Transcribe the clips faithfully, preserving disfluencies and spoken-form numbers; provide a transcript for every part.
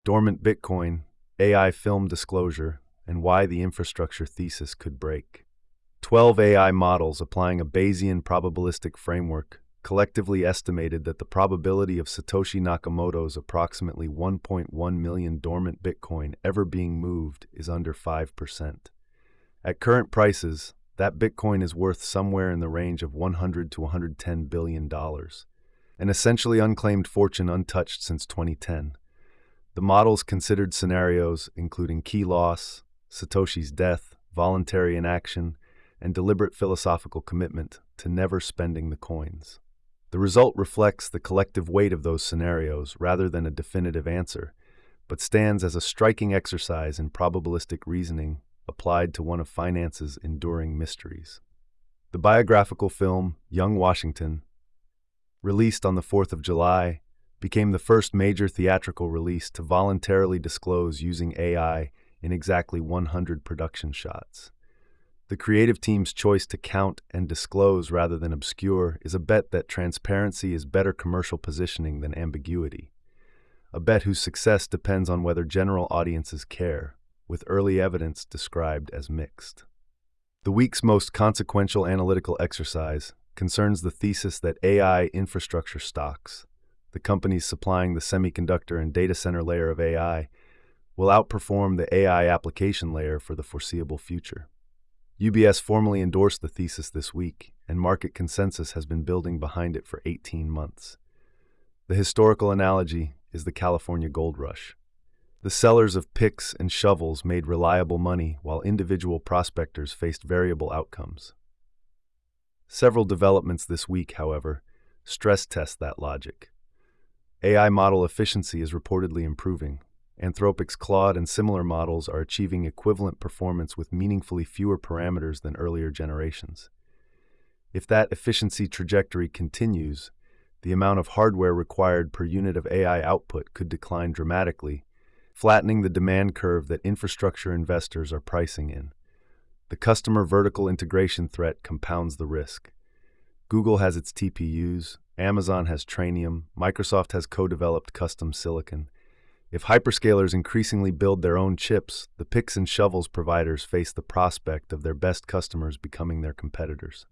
Dormant Bitcoin, A I film disclosure, and why the infrastructure thesis could break. twelve A I models applying a Bayesian probabilistic framework collectively estimated that the probability of Satoshi Nakamoto's approximately one point one million dormant Bitcoin ever being moved is under five percent. At current prices, that Bitcoin is worth somewhere in the range of one hundred to one hundred ten billion dollars, an essentially unclaimed fortune untouched since twenty ten. The models considered scenarios including key loss, Satoshi's death, voluntary inaction, and deliberate philosophical commitment to never spending the coins. The result reflects the collective weight of those scenarios rather than a definitive answer, but stands as a striking exercise in probabilistic reasoning applied to one of finance's enduring mysteries. The biographical film Young Washington, released on the fourth of July, became the first major theatrical release to voluntarily disclose using A I in exactly one hundred production shots. The creative team's choice to count and disclose rather than obscure is a bet that transparency is better commercial positioning than ambiguity. A bet whose success depends on whether general audiences care, with early evidence described as mixed. The week's most consequential analytical exercise concerns the thesis that A I infrastructure stocks, the companies supplying the semiconductor and data center layer of A I, will outperform the A I application layer for the foreseeable future. U B S formally endorsed the thesis this week, and market consensus has been building behind it for eighteen months. The historical analogy is the California gold rush. The sellers of picks and shovels made reliable money while individual prospectors faced variable outcomes. Several developments this week, however, stress test that logic. A I model efficiency is reportedly improving. Anthropic's Claude and similar models are achieving equivalent performance with meaningfully fewer parameters than earlier generations. If that efficiency trajectory continues, the amount of hardware required per unit of A I output could decline dramatically, flattening the demand curve that infrastructure investors are pricing in. The customer vertical integration threat compounds the risk. Google has its T P Us, Amazon has Trainium, Microsoft has co-developed custom silicon. If hyperscalers increasingly build their own chips, the picks and shovels providers face the prospect of their best customers becoming their competitors.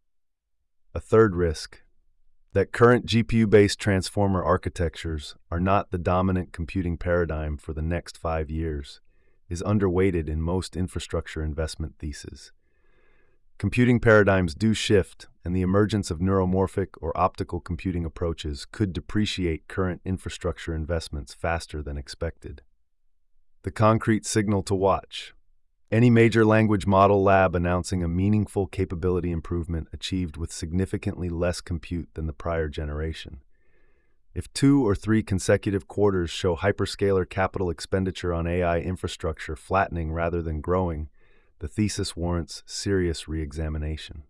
A third risk, that current G P U-based transformer architectures are not the dominant computing paradigm for the next five years, is underweighted in most infrastructure investment theses. Computing paradigms do shift, and the emergence of neuromorphic or optical computing approaches could depreciate current infrastructure investments faster than expected. The concrete signal to watch: any major language model lab announcing a meaningful capability improvement achieved with significantly less compute than the prior generation. If two or three consecutive quarters show hyperscaler capital expenditure on A I infrastructure flattening rather than growing, the thesis warrants serious re-examination.